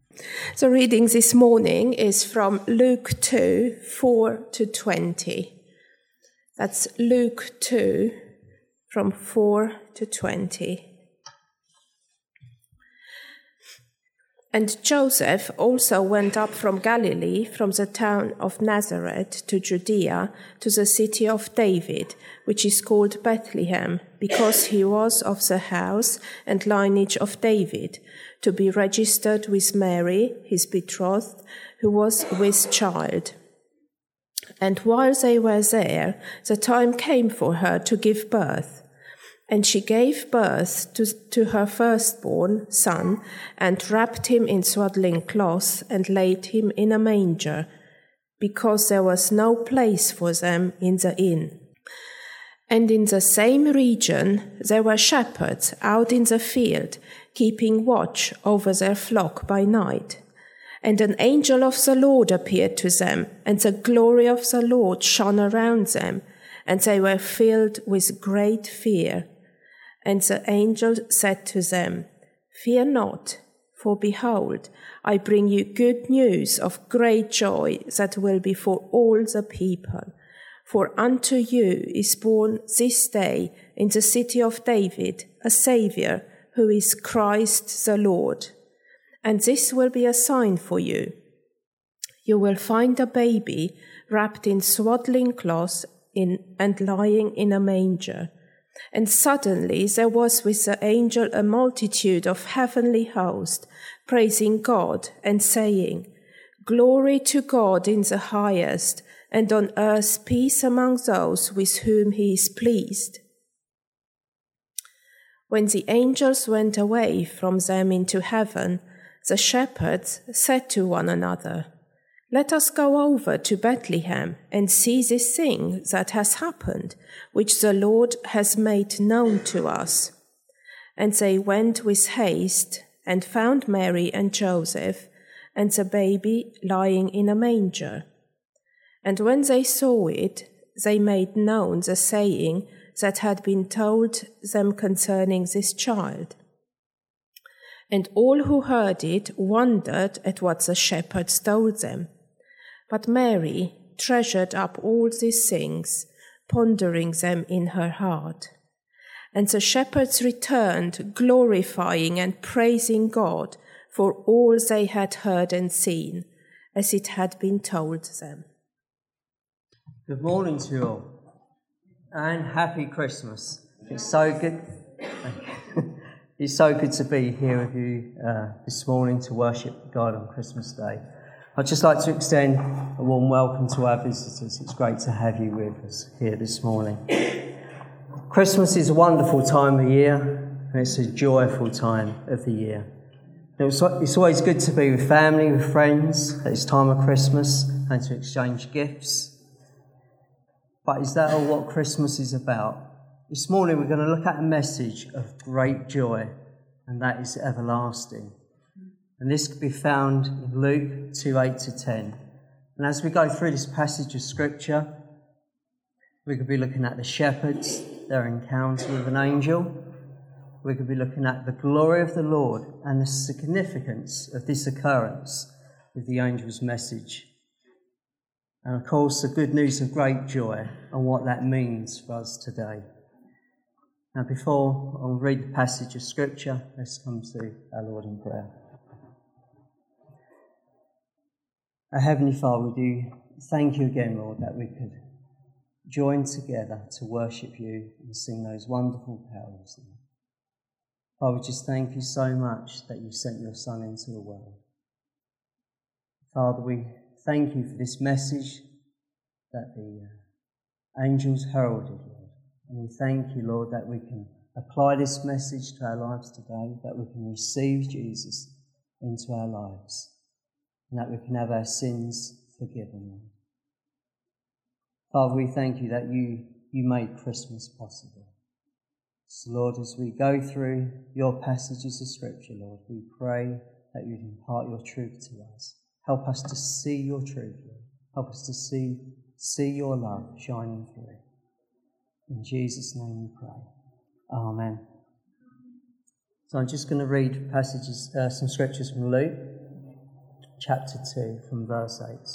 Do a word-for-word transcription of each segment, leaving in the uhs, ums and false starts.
The reading this morning is from Luke two, four to twenty. That's Luke two, from four to twenty. And Joseph also went up from Galilee, from the town of Nazareth to Judea, to the city of David, which is called Bethlehem, because he was of the house and lineage of David, to be registered with Mary, his betrothed, who was with child. And while they were there, the time came for her to give birth. And she gave birth to, to her firstborn son, and wrapped him in swaddling cloths, and laid him in a manger, because there was no place for them in the inn. And in the same region there were shepherds out in the field, keeping watch over their flock by night. And an angel of the Lord appeared to them, and the glory of the Lord shone around them, and they were filled with great fear. And the angel said to them, "Fear not, for behold, I bring you good news of great joy that will be for all the people. For unto you is born this day in the city of David a Saviour, who is Christ the Lord. And this will be a sign for you. You will find a baby wrapped in swaddling cloths in, and lying in a manger." And suddenly there was with the angel a multitude of heavenly hosts, praising God and saying, "Glory to God in the highest, and on earth peace among those with whom he is pleased." When the angels went away from them into heaven, the shepherds said to one another, "Let us go over to Bethlehem and see this thing that has happened, which the Lord has made known to us." And they went with haste and found Mary and Joseph and the baby lying in a manger. And when they saw it, they made known the saying that had been told them concerning this child. And all who heard it wondered at what the shepherds told them. But Mary treasured up all these things, pondering them in her heart. And the shepherds returned, glorifying and praising God for all they had heard and seen, as it had been told them. Good morning to you all, and happy Christmas. It's so good. It's so good to be here with you uh, this morning to worship God on Christmas Day. I'd just like to extend a warm welcome to our visitors. It's great to have you with us here this morning. Christmas is a wonderful time of year, and it's a joyful time of the year. It's always good to be with family, with friends at this time of Christmas, and to exchange gifts. But is that all what Christmas is about? This morning we're going to look at a message of great joy, and that is everlasting. And this can be found in Luke two, eight to ten. And as we go through this passage of Scripture, we could be looking at the shepherds, their encounter with an angel. We could be looking at the glory of the Lord and the significance of this occurrence with the angel's message. And of course, the good news of great joy and what that means for us today. Now, before I'll read the passage of Scripture, let's come to our Lord in prayer. Our Heavenly Father, we do thank you again, Lord, that we could join together to worship you and sing those wonderful carols. Father, we just thank you so much that you sent your Son into the world. Father, we thank you for this message that the uh, angels heralded, Lord. And we thank you, Lord, that we can apply this message to our lives today, that we can receive Jesus into our lives, and that we can have our sins forgiven. Father, we thank you that you, you made Christmas possible. So, Lord, as we go through your passages of Scripture, Lord, we pray that you'd impart your truth to us. Help us to see your truth, Lord. Help us to see, see your love shining through. In Jesus' name we pray. Amen. So I'm just going to read passages, uh, some scriptures from Luke. chapter two, from verse eight.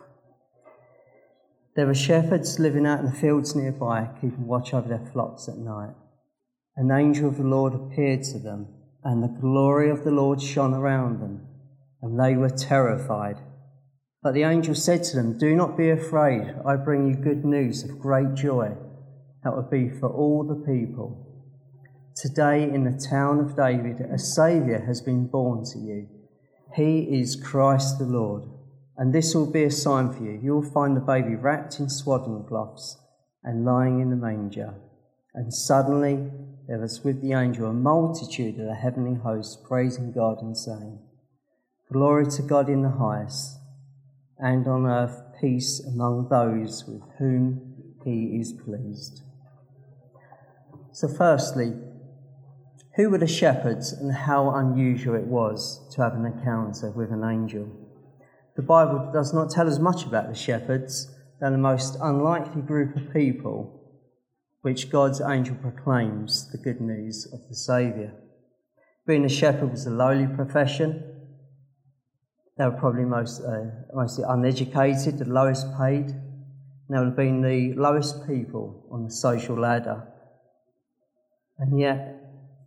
There were shepherds living out in the fields nearby, keeping watch over their flocks at night. An angel of the Lord appeared to them, and the glory of the Lord shone around them, and they were terrified. But the angel said to them, "Do not be afraid. I bring you good news of great joy that will be for all the people. Today in the town of David, a Saviour has been born to you. He is Christ the Lord. And this will be a sign for you. You will find the baby wrapped in swaddling cloths and lying in the manger." And suddenly there was with the angel a multitude of the heavenly hosts praising God and saying, "Glory to God in the highest, and on earth peace among those with whom he is pleased." So firstly, who were the shepherds and how unusual it was to have an encounter with an angel? The Bible does not tell us much about the shepherds. They're the most unlikely group of people which God's angel proclaims the good news of the Saviour. Being a shepherd was a lowly profession. They were probably most, uh, mostly uneducated, the lowest paid. They would have been the lowest people on the social ladder. And yet,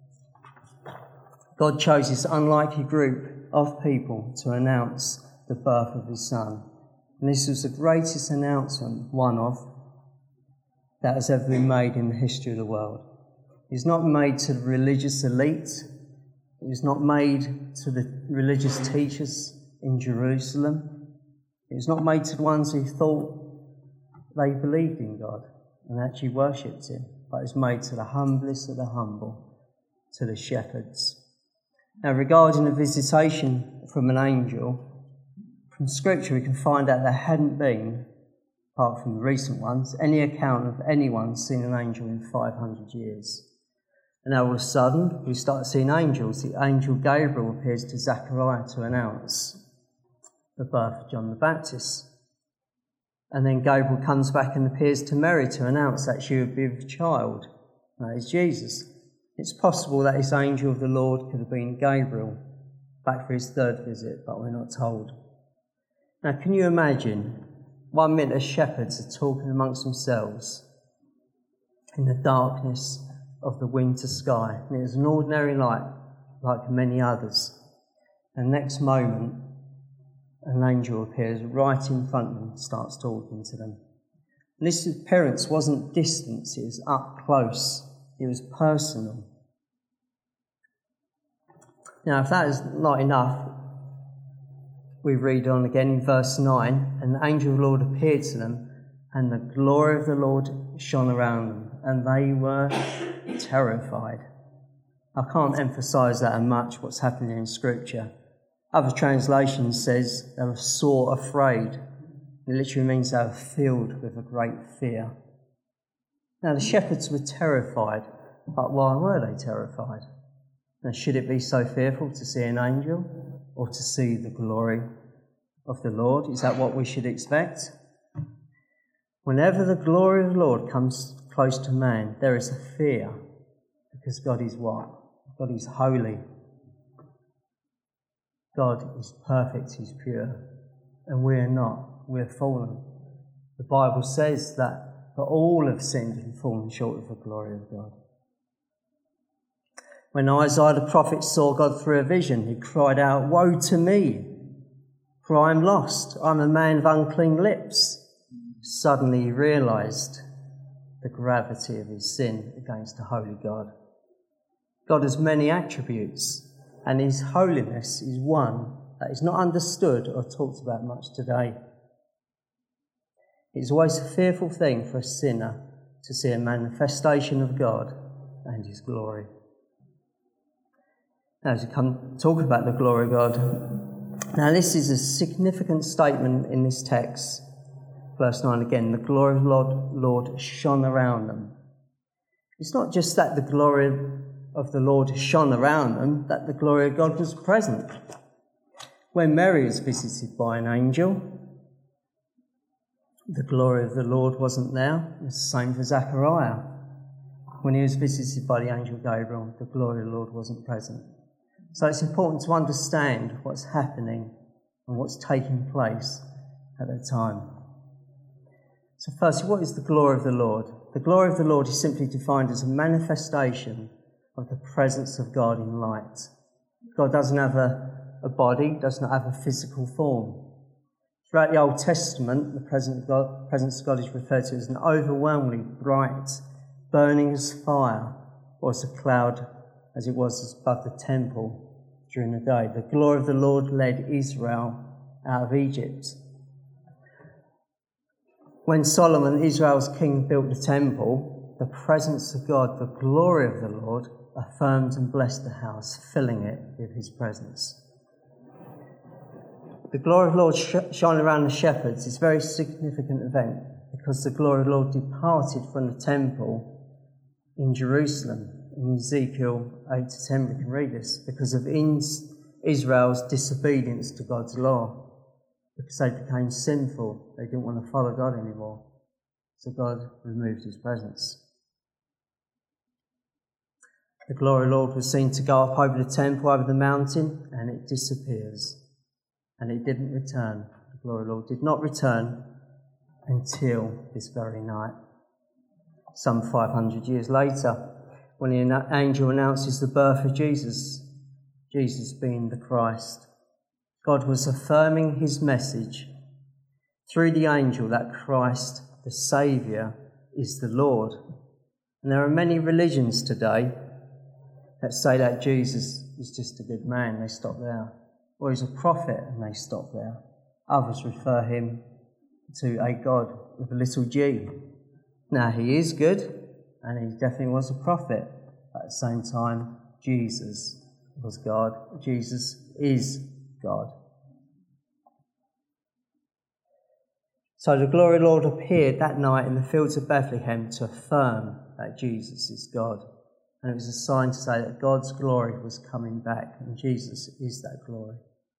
God chose this unlikely group of people to announce the birth of his son. And this was the greatest announcement, one of, that has ever been made in the history of the world. It was not made to the religious elite. It was not made to the religious teachers in Jerusalem. It was not made to the ones who thought they believed in God and actually worshipped him. But it was made to the humblest of the humble, to the shepherds. Now, regarding the visitation from an angel, from Scripture we can find out there hadn't been, apart from the recent ones, any account of anyone seeing an angel in five hundred years. And now all of a sudden we start seeing angels. The angel Gabriel appears to Zechariah to announce the birth of John the Baptist. And then Gabriel comes back and appears to Mary to announce that she would be with a child. That is Jesus. It's possible that this angel of the Lord could have been Gabriel, back for his third visit, but we're not told. Now, can you imagine, one minute the shepherds are talking amongst themselves in the darkness of the winter sky, and it was an ordinary light like many others. And next moment, an angel appears right in front of them and starts talking to them. And this appearance wasn't distance, it was up close, it was personal. Now, if that is not enough, we read on again in verse nine, "And the angel of the Lord appeared to them, and the glory of the Lord shone around them, and they were terrified." I can't emphasise that much, what's happening in Scripture. Other translations says they were sore afraid. It literally means they were filled with a great fear. Now, the shepherds were terrified, but why were they terrified? Now, should it be so fearful to see an angel or to see the glory of the Lord? Is that what we should expect? Whenever the glory of the Lord comes close to man, there is a fear, because God is what? God is holy. God is perfect, he's pure, and we are not. We're fallen. The Bible says that for all have sinned and fallen short of the glory of God. When Isaiah the prophet saw God through a vision, he cried out, "Woe to me, for I am lost. I'm a man of unclean lips." Suddenly he realised the gravity of his sin against a holy God. God has many attributes, and his holiness is one that is not understood or talked about much today. It's always a fearful thing for a sinner to see a manifestation of God and his glory. Now, as we come talk about the glory of God, now this is a significant statement in this text. Verse nine again, the glory of the Lord, Lord shone around them. It's not just that the glory of the Lord shone around them, that the glory of God was present. When Mary was visited by an angel, the glory of the Lord wasn't there. It's the same for Zechariah. When he was visited by the angel Gabriel, the glory of the Lord wasn't present. So it's important to understand what's happening and what's taking place at the time. So firstly, what is the glory of the Lord? The glory of the Lord is simply defined as a manifestation of the presence of God in light. God doesn't have a, a body, does not have a physical form. Throughout the Old Testament, the presence of God, presence of God is referred to as an overwhelmingly bright, burning as fire, or as a cloud, as it was above the temple during the day. The glory of the Lord led Israel out of Egypt. When Solomon, Israel's king, built the temple, the presence of God, the glory of the Lord, affirmed and blessed the house, filling it with his presence. The glory of the Lord sh- shining around the shepherds is a very significant event because the glory of the Lord departed from the temple in Jerusalem. In Ezekiel eight to ten, we can read this, because of Israel's disobedience to God's law. Because they became sinful, they didn't want to follow God anymore. So God removed his presence. The glory of the Lord was seen to go up over the temple, over the mountain, and it disappears. And it didn't return. The glory of the Lord did not return until this very night. Some five hundred years later, when the angel announces the birth of Jesus, Jesus being the Christ, God was affirming his message through the angel that Christ, the Saviour, is the Lord. And there are many religions today that say that Jesus is just a good man, they stop there. Or he's a prophet, and they stop there. Others refer him to a God with a little g. Now, he is good, and he definitely was a prophet. At the same time, Jesus was God. Jesus is God. So the glory of the Lord appeared that night in the fields of Bethlehem to affirm that Jesus is God. And it was a sign to say that God's glory was coming back, and Jesus is that glory.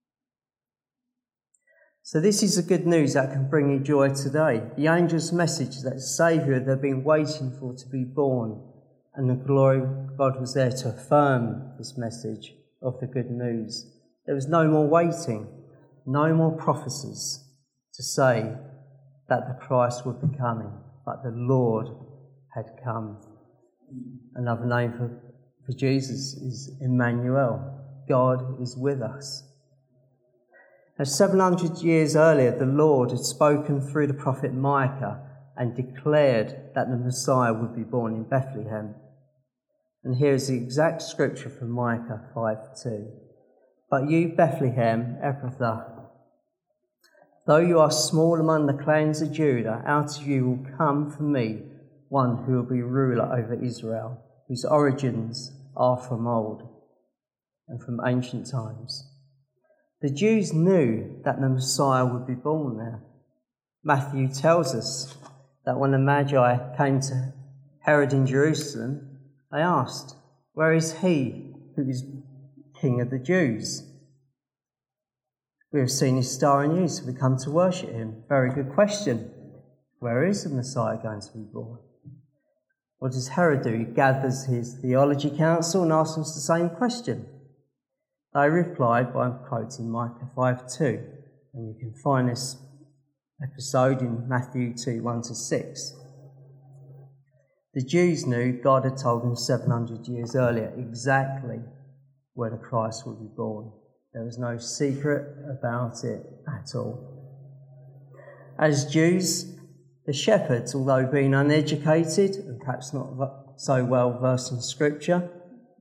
So this is the good news that can bring you joy today. The angel's message is that the Saviour they've been waiting for to be born, and the glory of God was there to affirm this message of the good news. There was no more waiting, no more prophecies to say that the Christ would be coming, but the Lord had come. Another name for, for Jesus is Emmanuel. God is with us. As seven hundred years earlier, the Lord had spoken through the prophet Micah and declared that the Messiah would be born in Bethlehem. And here is the exact scripture from Micah five two. But you, Bethlehem, Ephrathah, though you are small among the clans of Judah, out of you will come for me one who will be ruler over Israel, whose origins are from old and from ancient times. The Jews knew that the Messiah would be born there. Matthew tells us that when the Magi came to Herod in Jerusalem, they asked, "Where is he who is King of the Jews? We have seen his star in you, so we come to worship him." Very good question. Where is the Messiah going to be born? What does Herod do? He gathers his theology council and asks them the same question. They replied by quoting Micah five two, and you can find this episode in Matthew two one to six. The Jews knew God had told them seven hundred years earlier exactly where the Christ would be born. There was no secret about it at all. As Jews, the shepherds, although being uneducated and perhaps not so well versed in Scripture,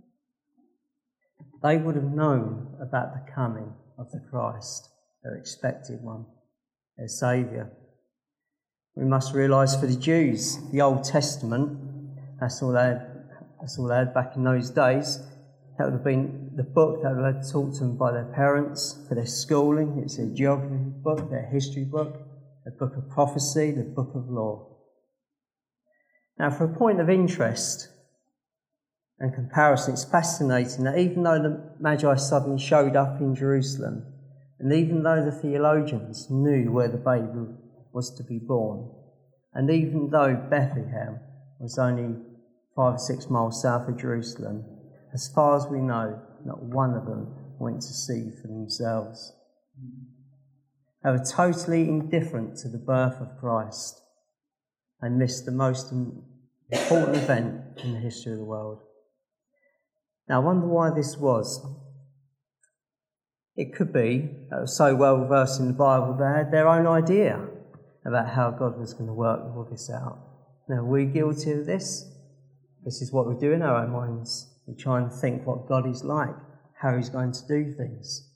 they would have known about the coming of the Christ, their expected one, their Saviour. We must realise for the Jews, the Old Testament, that's all they had, that's all they had back in those days. That would have been the book that would have been taught to them by their parents for their schooling. It's their geography book, their history book, the book of prophecy, the book of law. Now, for a point of interest and comparison, it's fascinating that even though the Magi suddenly showed up in Jerusalem, and even though the theologians knew where the baby was to be born, and even though Bethlehem was only five or six miles south of Jerusalem, as far as we know, not one of them went to see for themselves. They were totally indifferent to the birth of Christ and missed the most important event in the history of the world. Now, I wonder why this was. It could be they were so well versed in the Bible they had their own idea about how God was going to work all this out. Now, are we guilty of this? This is what we do in our own minds. We try and think what God is like, how he's going to do things.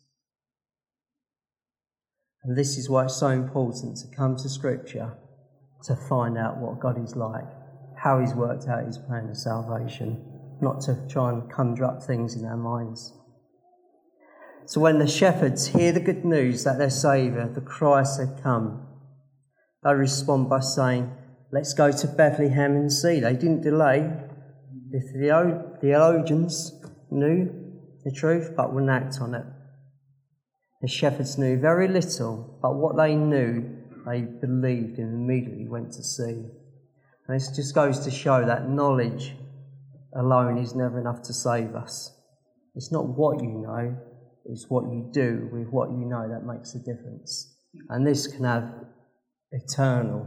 And this is why it's so important to come to Scripture to find out what God is like, how he's worked out his plan of salvation, not to try and conjure up things in our minds. So when the shepherds hear the good news that their Saviour, the Christ, had come, they respond by saying, let's go to Bethlehem and see. They didn't delay. The theologians knew the truth but wouldn't act on it. The shepherds knew very little, but what they knew, they believed and immediately went to see. And this just goes to show that knowledge alone is never enough to save us. It's not what you know, it's what you do with what you know that makes a difference. And this can have eternal,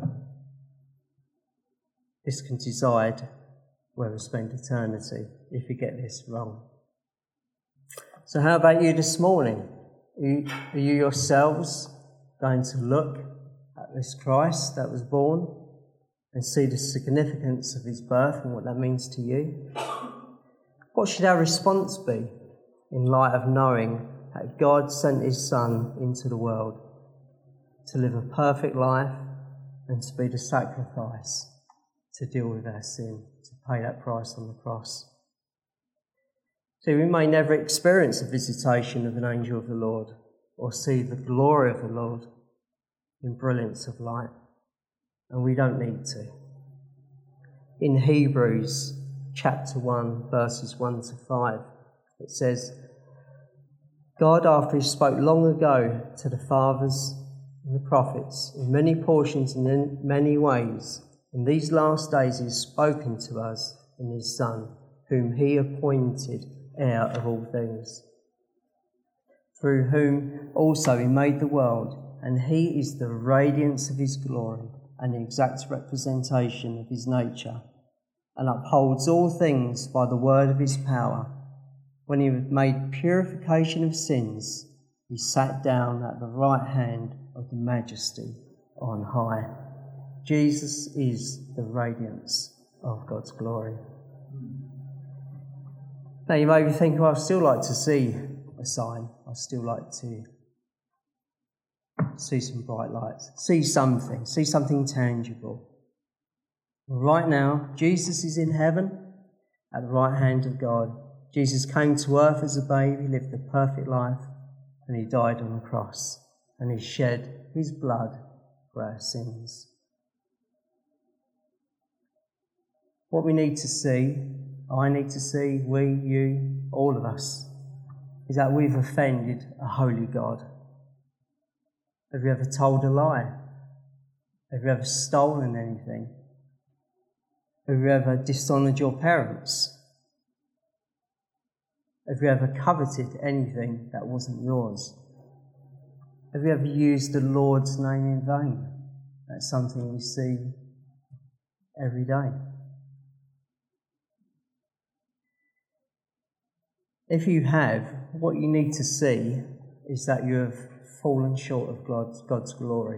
this can decide where we spend eternity if you get this wrong. So how about you this morning? Are you, are you yourselves going to look at this Christ that was born and see the significance of his birth and what that means to you? What should our response be in light of knowing that God sent his Son into the world to live a perfect life and to be the sacrifice to deal with our sin, to pay that price on the cross? See, we may never experience the visitation of an angel of the Lord or see the glory of the Lord in brilliance of light, and we don't need to. In Hebrews chapter one, verses one to five, it says, God, after he spoke long ago to the fathers and the prophets in many portions and in many ways, in these last days he has spoken to us in his Son, whom he appointed heir of all things, through whom also he made the world, and he is the radiance of his glory and the exact representation of his nature, and upholds all things by the word of his power. When he had made purification of sins, he sat down at the right hand of the Majesty on high. Jesus is the radiance of God's glory. Now you may be thinking, well, I'd still like to see a sign. I'd still like to see some bright lights, see something, see something tangible. Well, right now, Jesus is in heaven at the right hand of God. Jesus came to earth as a baby, lived a perfect life, and he died on the cross, and he shed his blood for our sins. What we need to see, I need to see, we, you, all of us, is that we've offended a holy God. Have you ever told a lie? Have you ever stolen anything? Have you ever dishonoured your parents? Have you ever coveted anything that wasn't yours? Have you ever used the Lord's name in vain? That's something we see every day. If you have, what you need to see is that you have fallen short of God's, God's glory.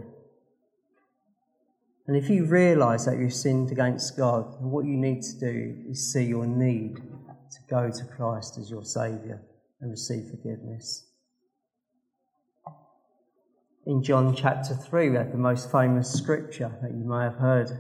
And if you realise that you've sinned against God, what you need to do is see your need to go to Christ as your Saviour and receive forgiveness. In John chapter three, we have the most famous scripture that you may have heard.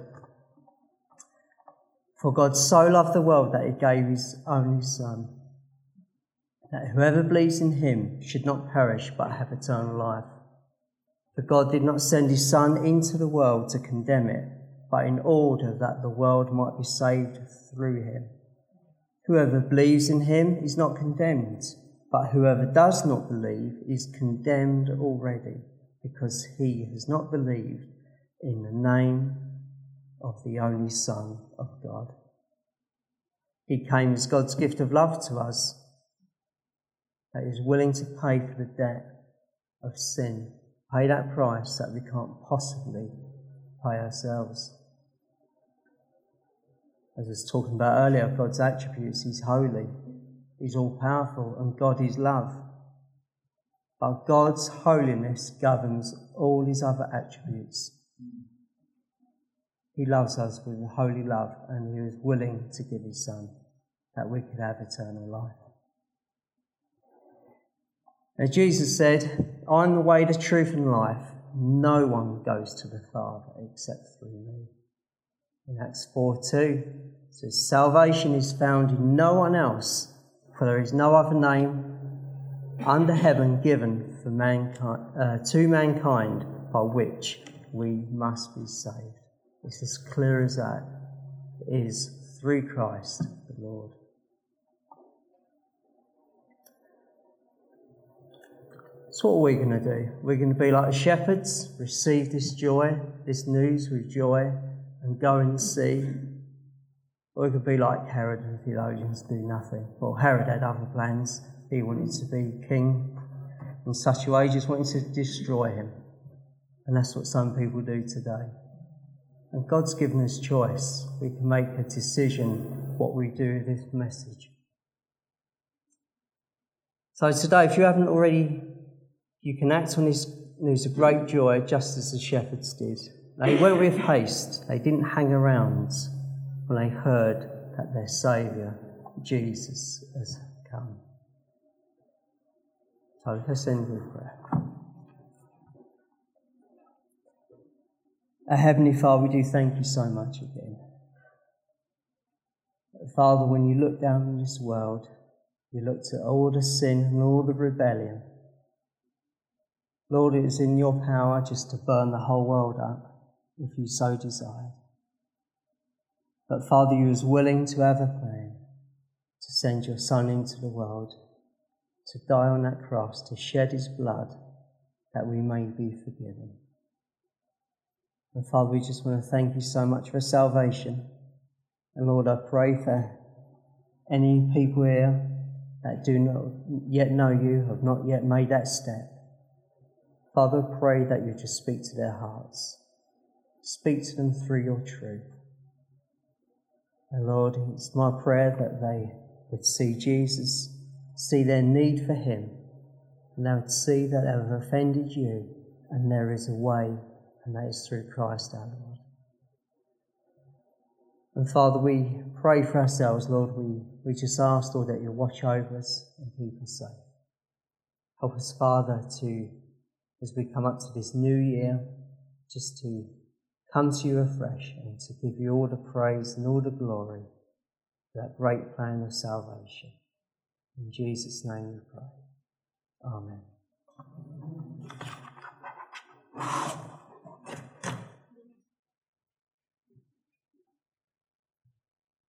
For God so loved the world that he gave his only Son, that whoever believes in him should not perish but have eternal life. For God did not send his Son into the world to condemn it, but in order that the world might be saved through him. Whoever believes in him is not condemned, but whoever does not believe is condemned already, because he has not believed in the name of the only Son of God. He came as God's gift of love to us, that he is willing to pay for the debt of sin Pay that price that we can't possibly pay ourselves. As I was talking about earlier, God's attributes, He's holy, He's all-powerful, and God is love. But God's holiness governs all His other attributes. He loves us with a holy love, and He was willing to give His Son that we could have eternal life. As Jesus said, "I'm the way, the truth and life. No one goes to the Father except through me." In Acts four two, it says, "Salvation is found in no one else, for there is no other name under heaven given for mankind, uh, to mankind by which we must be saved." It's as clear as that. It is through Christ the Lord. So what are we going to do? We're going to be like the shepherds, receive this joy, this news with joy, and go and see. Or we could be like Herod and theologians, do nothing. Well, Herod had other plans. He wanted to be king in such a way, he just wanted to destroy him. And that's what some people do today. And God's given us choice. We can make a decision what we do with this message. So today, if you haven't already, you can act on this news of great joy just as the shepherds did. They went with haste. They didn't hang around when they heard that their Saviour, Jesus, has come. So let's end with prayer. Our Heavenly Father, we do thank you so much again. Father, when you look down on this world, you looked at all the sin and all the rebellion. Lord, it is in your power just to burn the whole world up, if you so desired. But Father, you was willing to have a plan, to send your Son into the world, to die on that cross, to shed his blood, that we may be forgiven. And Father, we just want to thank you so much for salvation. And Lord, I pray for any people here that do not yet know you, have not yet made that step. Father, I pray that you just speak to their hearts. Speak to them through your truth. And Lord, it's my prayer that they would see Jesus, see their need for him, and they would see that they have offended you, and there is a way, and that is through Christ our Lord. And Father, we pray for ourselves, Lord. We, we just ask, Lord, that you watch over us and keep us safe. Help us, Father, to, as we come up to this new year, just to come to you afresh and to give you all the praise and all the glory for that great plan of salvation. In Jesus' name we pray. Amen.